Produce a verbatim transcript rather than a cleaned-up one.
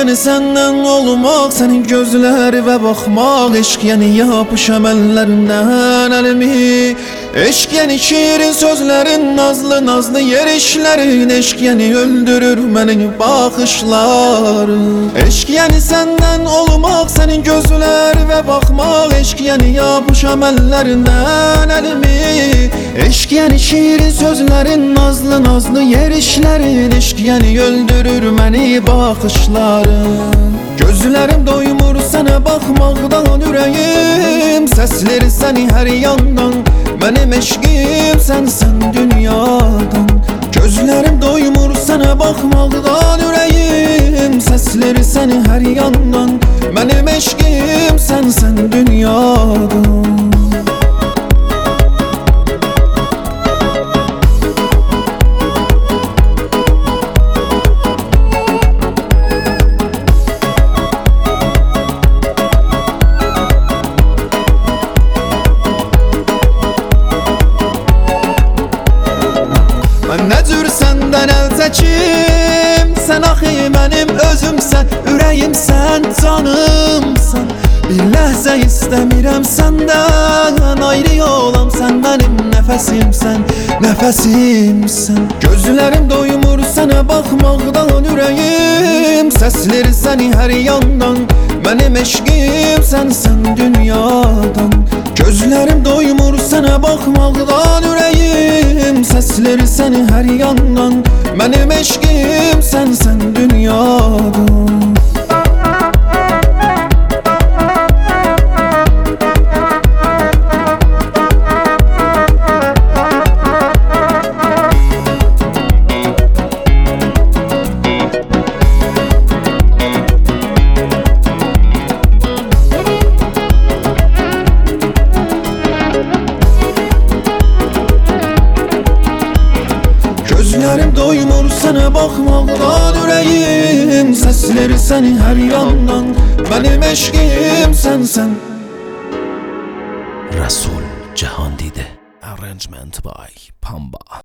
yani senden olmak, senin gözleri ve bakmak. Eşk yani yapışam ellerinden elimi. Eşk yani şiirin sözlerin, nazlı nazlı yerişlerin. Eşk yani öldürür beni bakışların. Eşk yani senden olmak, senin gözleri ve bakmak. Eşk yani yapışam ellerinden elimi. Eşk yani şiirin sözlerin, nazlı nazlı yerişlerin. Eşk yani öldürür beni bakışların. Gözlerim doymur sana bakmaktan yüreğim. Sesleri seni her yandan, benim eşkim sen sen dünyadan. Gözlerim doymur sana bakmaktan yüreğim. Sesleri seni her yandan, benim eşkim sen sen dünyadan. Ben ne cür senden el çekim, sen ahi benim özümsen, yüreğimsen, canımsan. Bir ləhzə istəmirəm səndən ayrı olam, sen benim nefesimsen, nefesimsen. Gözlerim doymur sana bakmaktan yüreğim. Sesleri seni her yandan, benim eşkim sen sen dünyadan. Gözlerim doymur sana bakmaktan yüreğim. Sesleri seni her yandan, benim eşkim sen sen dünyadan. Gözlerim doymur sana bakmaktan yüreğim. Sesleri seni her yandan, benim eşkim sen sen. Rasul Cihandide. Arrangement by Pamba.